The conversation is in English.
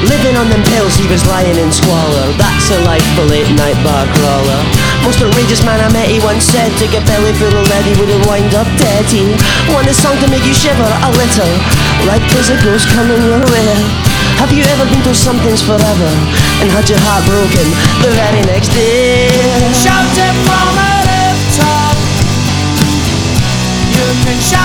Living on them pills, he was lying in squalor. That's a life for late night bar crawler. Most outrageous man I met, he once said, to get belly full of lead he wouldn't wind up dead. He wanted a song to make you shiver a little, like there's a ghost coming your way. Have you ever been told something's forever and had your heart broken the very next day? Shout it from a rooftop. You can shout